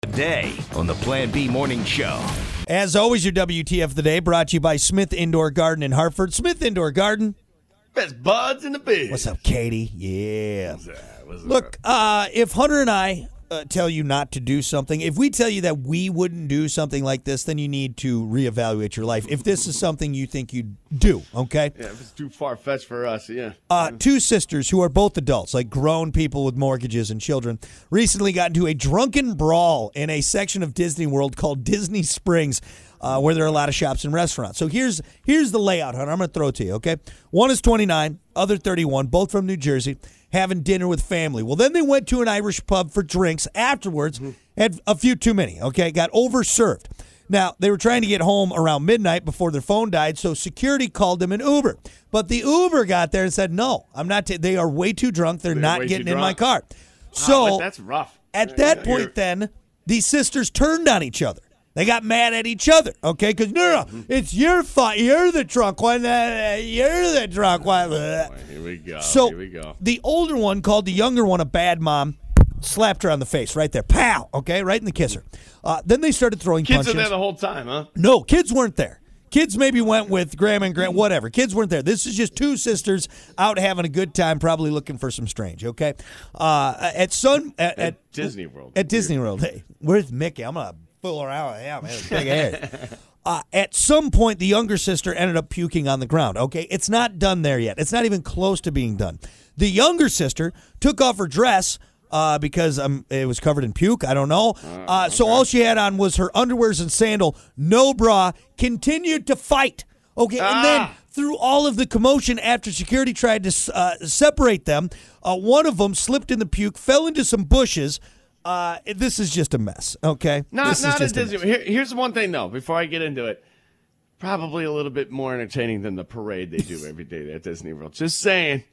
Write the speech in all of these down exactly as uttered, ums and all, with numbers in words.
Today on the Plan B Morning Show. As always, your W T F of the day brought to you by Smith Indoor Garden in Hartford. Smith Indoor Garden. Best buds in the biz. What's up, Katie? Yeah. What's that? What's Look, uh, if Hunter and I uh, tell you not to do something, if we tell you that we wouldn't do something like this, then you need to reevaluate your life. If this is something you think you'd do, okay? Yeah, if it's too far-fetched for us, yeah. Uh, two sisters who are both adults, like grown people with mortgages and children, recently got into a drunken brawl in a section of Disney World called Disney Springs, uh, where there are a lot of shops and restaurants. So here's here's the layout, Hunter. I'm going to throw it to you, okay? One is twenty-nine, other thirty-one, both from New Jersey, having dinner with family. Well, then they went to an Irish pub for drinks afterwards, mm-hmm. had a few too many, okay? Got overserved. Now, they were trying to get home around midnight before their phone died, so security called them an Uber. But the Uber got there and said, no, I'm not. T- they are way too drunk. They're, They're not getting in my car. So wow, that's rough. At that point, then, these sisters turned on each other. They got mad at each other, okay? Because, no, no, it's your fault. You're the drunk one. Uh, you're the drunk one. Oh, here we go. So here we go. The older one called the younger one a bad mom, slapped her on the face right there. Pow! Okay, right in the kisser. Uh, then they started throwing kids punches. Kids were there the whole time, huh? No, kids weren't there. Kids maybe went with grandma and grand, whatever. Kids weren't there. This is just two sisters out having a good time, probably looking for some strange, okay? Uh, at Sun... At, at, at Disney World. At Disney World. Hey, where's Mickey? I'm going to fool around with him. It's big head. Uh, at some point, the younger sister ended up puking on the ground, okay? It's not done there yet. It's not even close to being done. The younger sister took off her dress... Uh, because um, it was covered in puke. I don't know. Uh, so all she had on was her underwears and sandal, no bra, continued to fight. Okay, ah. and then through all of the commotion after security tried to uh, separate them, uh, one of them slipped in the puke, fell into some bushes. Uh, this is just a mess, okay? Not, this not is a Disney. Here, here's one thing, though, before I get into it. Probably a little bit more entertaining than the parade they do every day at Disney World. Just saying.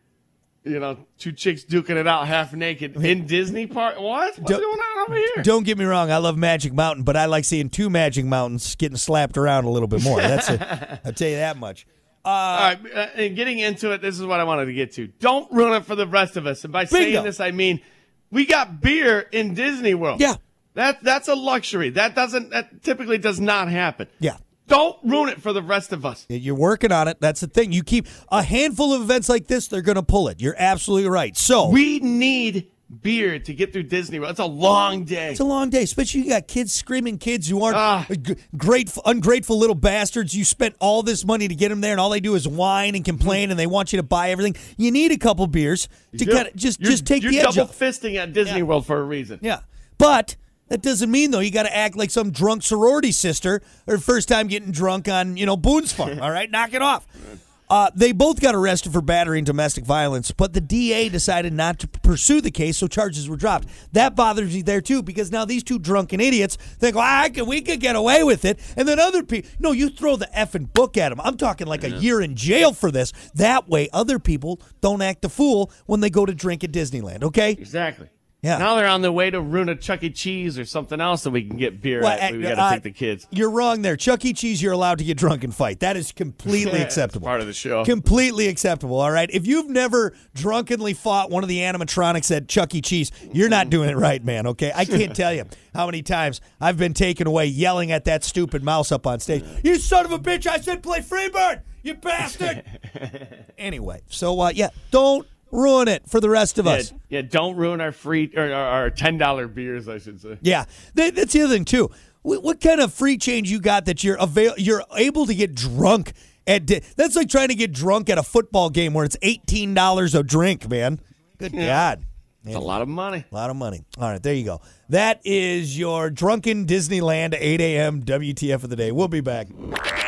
You know, two chicks duking it out half naked in Disney Park. What? What's don't, going on over here? Don't get me wrong. I love Magic Mountain, but I like seeing two Magic Mountains getting slapped around a little bit more. That's a, I'll tell you that much. Uh, All right, uh, and getting into it, this is what I wanted to get to. Don't ruin it for the rest of us. And by saying bingo. this, I mean we got beer in Disney World. Yeah. That, that's a luxury. That doesn't. That typically does not happen. Yeah. Don't ruin it for the rest of us. You're working on it. That's the thing. You keep a handful of events like this, they're going to pull it. You're absolutely right. So we need beer to get through Disney World. It's a long day. It's a long day, especially you got kids, screaming kids who aren't Ah. g- grateful, ungrateful little bastards. You spent all this money to get them there, and all they do is whine and complain, and they want you to buy everything. You need a couple beers to kind of just, you're, just take you're the edge double off. fisting at Disney Yeah. World for a reason. Yeah, but that doesn't mean, though, you got to act like some drunk sorority sister or first time getting drunk on, you know, Boone's Farm. All right, knock it off. Uh, they both got arrested for battery and domestic violence, but the D A decided not to pursue the case, so charges were dropped. That bothers me there, too, because now these two drunken idiots think, well, I could, we could get away with it. And then other people, no, you throw the effing book at them. I'm talking like yeah. a year in jail for this. That way, other people don't act a fool when they go to drink at Disneyland, okay? Exactly. Yeah. Now they're on their way to ruin a Chuck E. Cheese or something else that we can get beer well, at. We got to uh, take the kids. You're wrong there. Chuck E. Cheese, you're allowed to get drunk and fight. That is completely acceptable. Part of the show. Completely acceptable, all right? If you've never drunkenly fought one of the animatronics at Chuck E. Cheese, you're not doing it right, man, okay? I can't tell you how many times I've been taken away yelling at that stupid mouse up on stage. You son of a bitch, I said play Freebird, you bastard! Anyway, so, uh, yeah, don't ruin it for the rest of yeah, us. Yeah, don't ruin our free or our, our ten dollar beers, I should say. Yeah, that, that's the other thing too. What, what kind of free change you got that you're avail- you're able to get drunk at? Di- that's like trying to get drunk at a football game where it's eighteen dollars a drink, man. Good yeah. God, it's a lot of money. A lot of money. All right, there you go. That is your drunken Disneyland eight a.m. W T F of the day. We'll be back.